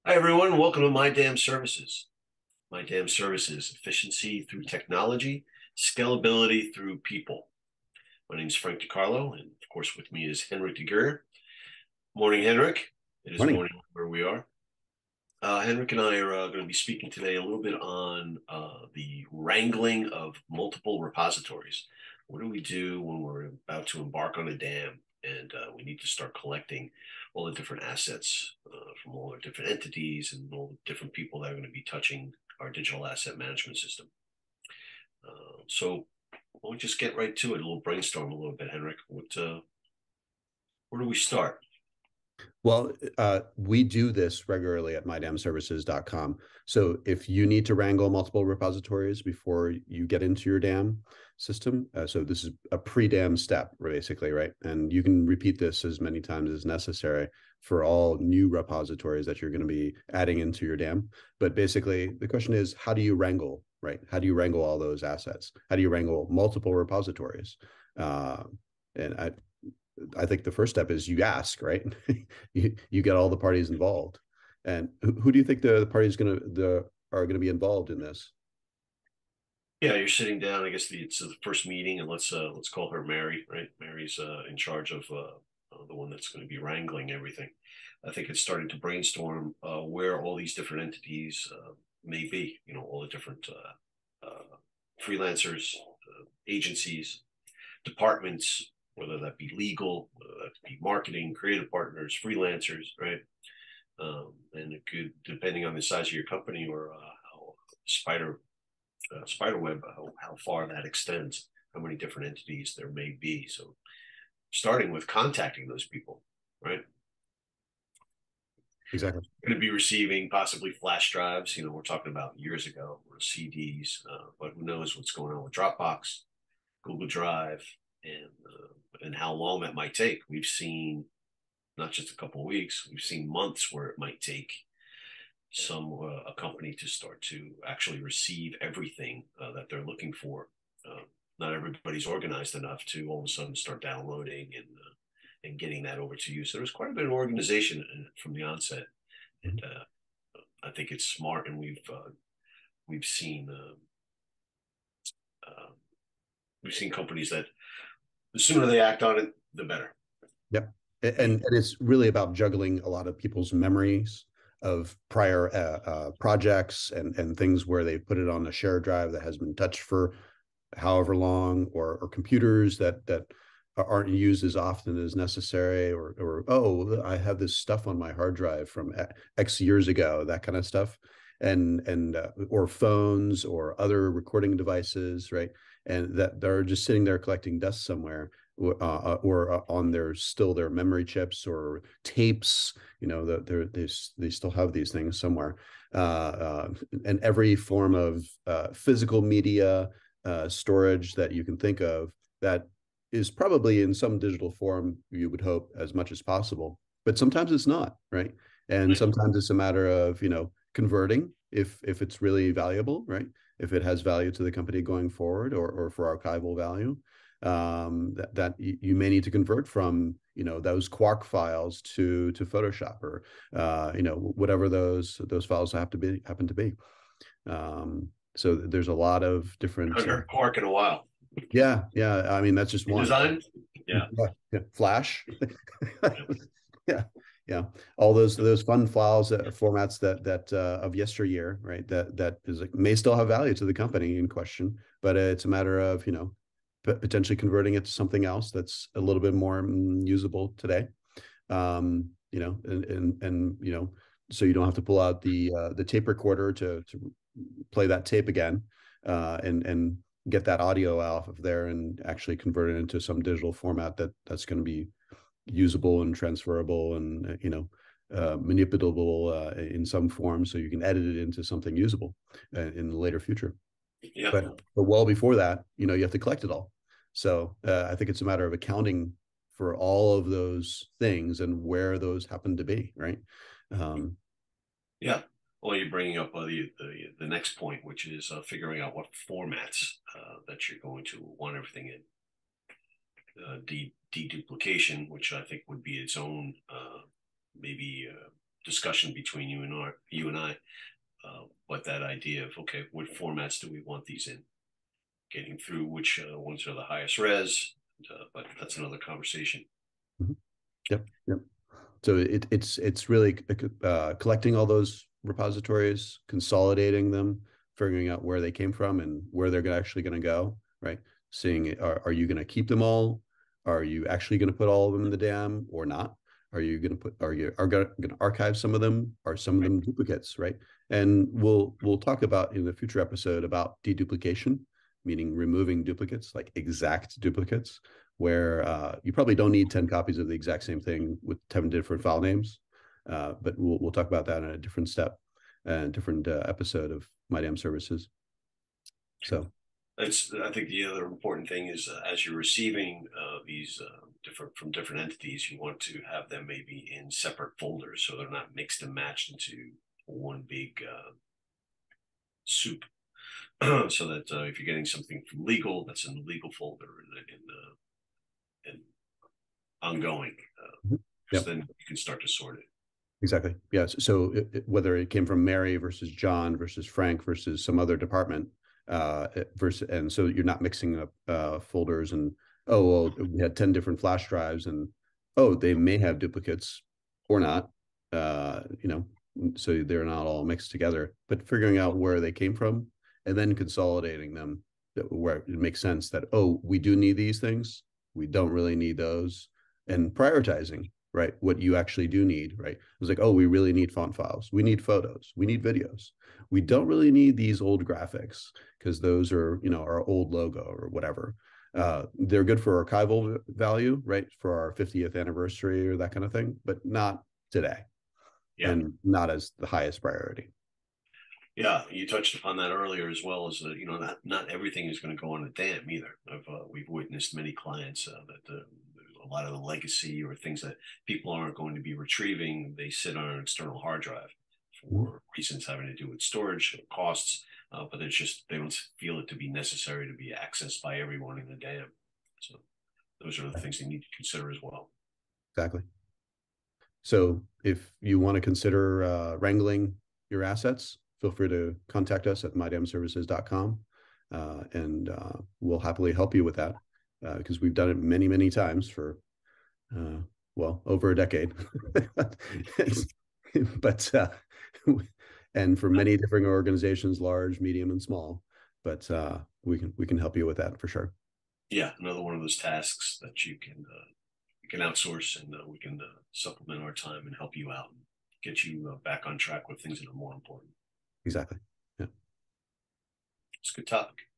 Hi, everyone. Welcome to My Damn Services. My Damn Services, efficiency through technology, scalability through people. My name is Frank DiCarlo, and of course, with me is Henrik DeGuer. Morning, Henrik. It is Morning. morning where we are. Henrik and I are going to be speaking today a little bit on the wrangling of multiple repositories. What do we do when we're about to embark on a dam and we need to start collecting all the different assets from all the different entities and all the different people that are going to be touching our digital asset management system? So we'll just get right to it. A little brainstorm a little bit, Henrik. Where do we start? Well, we do this regularly at mydamservices.com. So if you need to wrangle multiple repositories before you get into your dam system, so this is a pre-dam step, basically, right? And you can repeat this as many times as necessary for all new repositories that you're going to be adding into your dam. But basically, the question is, how do you wrangle, right? How do you wrangle all those assets? How do you wrangle multiple repositories? Uh, and I think the first step is you ask, right? you get all the parties involved. And who do you think the parties are gonna be involved in this? Yeah, you're sitting down. I guess it's the first meeting, and let's call her Mary, right? Mary's in charge of the one that's going to be wrangling everything. I think it's starting to brainstorm where all these different entities may be. You know, all the different freelancers, agencies, departments, whether that be legal, whether that be marketing, creative partners, freelancers, right? And it could, depending on the size of your company or how spider web, how far that extends, how many different entities there may be. So starting with contacting those people, right? Exactly. Going to be receiving possibly flash drives. You know, we're talking about years ago, or CDs, but who knows what's going on with Dropbox, Google Drive, and how long that might take. We've seen not just a couple of weeks, we've seen months where it might take a company to start to actually receive everything that they're looking for. Uh, Not everybody's organized enough to all of a sudden start downloading and getting that over to you. So there's quite a bit of organization from the onset, and I think it's smart. And we've seen uh, we've seen companies that the sooner they act on it, the better. Yep. And it's really about juggling a lot of people's memories of prior projects and things where they put it on a shared drive that has been touched for however long, or computers that aren't used as often as necessary, or oh, I have this stuff on my hard drive from X years ago, that kind of stuff, and or phones or other recording devices, right? And that they're just sitting there collecting dust somewhere, or on their memory chips or tapes. You know, they still have these things somewhere, and every form of physical media storage that you can think of, that is probably in some digital form, you would hope, as much as possible. But sometimes it's not, right? And Right. sometimes it's a matter of, converting if it's really valuable, right? If it has value to the company going forward, or for archival value, that you may need to convert from, those Quark files to Photoshop, or whatever those files happen to be. So there's a lot of I different. haven't heard Quark in a while. Yeah. I mean, that's just one. InDesign, yeah. Yeah. Flash. Yeah. Yeah, yeah. All those fun files, formats that of yesteryear, right? That is like, may still have value to the company in question, but it's a matter of, potentially converting it to something else that's a little bit more usable today. And so you don't have to pull out the tape recorder to play that tape again, and get that audio off of there and actually convert it into some digital format that's going to be usable and transferable, and manipulable in some form, so you can edit it into something usable in the later future. Yeah. But well before that, you have to collect it all. So I think it's a matter of accounting for all of those things and where those happen to be, right? um, Yeah. Well, you're bringing up the next point, which is figuring out what formats that you're going to want everything in. Deduplication, which I think would be its own maybe discussion between you and I. But that idea of, okay, what formats do we want these in? Getting through which ones are the highest res, but that's another conversation. Mhm. Yep. Yep. So it's really collecting all those repositories, consolidating them, figuring out where they came from and where they're actually going to go, right? Seeing are you going to keep them all? Are you actually going to put all of them in the dam or not? Are you going to archive some of them? Are some of Right. them duplicates, right? And we'll talk about in the future episode about deduplication, meaning removing duplicates, like exact duplicates, where you probably don't need 10 copies of the exact same thing with 10 different file names. But we'll talk about that in a different step and different episode of MyDam Services. So That's, I think the other important thing is as you're receiving these different entities, you want to have them maybe in separate folders so they're not mixed and matched into one big soup. So that if you're getting something from legal, that's in the legal folder, and ongoing, because yeah, then you can start to sort it. exactly. Yes. So whether it came from Mary versus John versus Frank versus some other department, versus, and so you're not mixing up folders and, oh, well, we had 10 different flash drives and, oh, they may have duplicates or not, you know, so they're not all mixed together, but figuring out where they came from and then consolidating them where it makes sense that, oh, we do need these things. We don't really need those, and prioritizing, right? What you actually do need, right? It was like, oh, we really need font files. We need photos. We need videos. We don't really need these old graphics because those are, you know, our old logo or whatever. They're good for archival value, right? For our 50th anniversary or that kind of thing, but not today, Yeah. and not as the highest priority. Yeah, you touched upon that earlier as well as not everything is going to go on a dam either. We've witnessed many clients that a lot of the legacy or things that people aren't going to be retrieving, they sit on an external hard drive for reasons having to do with storage costs, but it's just they don't feel it to be necessary to be accessed by everyone in the dam. So those are the things they need to consider as well. Exactly. So if you want to consider wrangling your assets, feel free to contact us at mydamservices.com, and we'll happily help you with that because we've done it many, many times for, well, over a decade. But and for many different organizations, large, medium, and small. But we can help you with that for sure. Yeah, another one of those tasks that you can outsource, and we can supplement our time and help you out and get you back on track with things that are more important. Exactly. Yeah. It's a good topic.